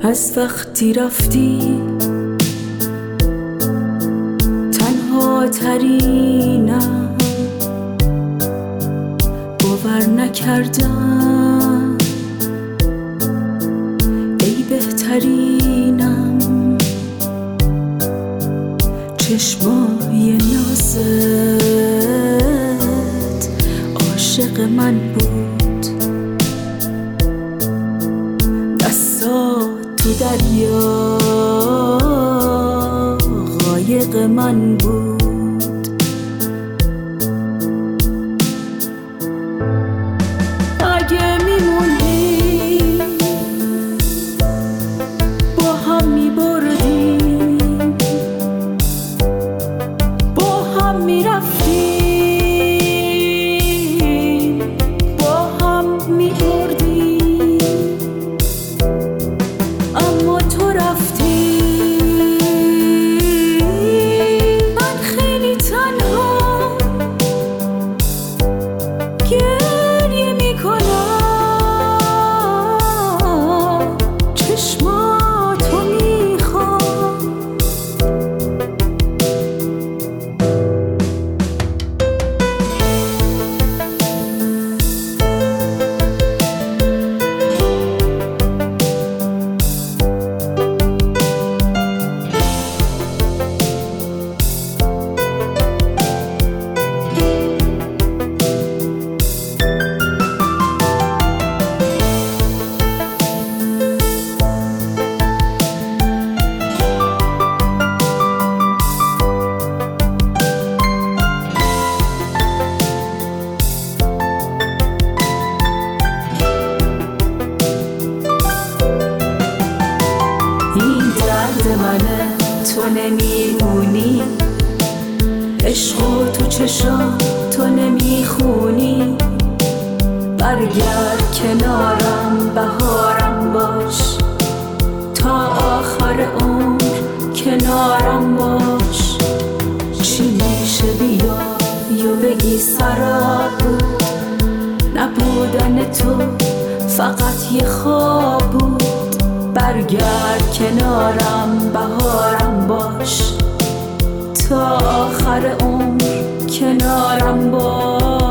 از وقتی رفتی تنها ترینم، باور نکردم ای بهترینم. چشمای نازت عاشق من بود، دستات تو دریا قایق من بود. اگه میموندی با هم میبردیم، با هم میرفتیم، با هم میبردیم. اما تو رفتی، من خیلی تنها گریه میکنم، چشماتو میخوام. این درد منه، تو نمیمونی، عشق و تو چشام تو نمیخونی. برگرد کنارم، بهارم باش، تا آخر عمر کنارم باش. چی میشه بیا یا بگی سراب بود، نبودن تو فقط یه خواب بود. برگرد کنارم، بهارم باش، تا آخر عمر کنارم باش.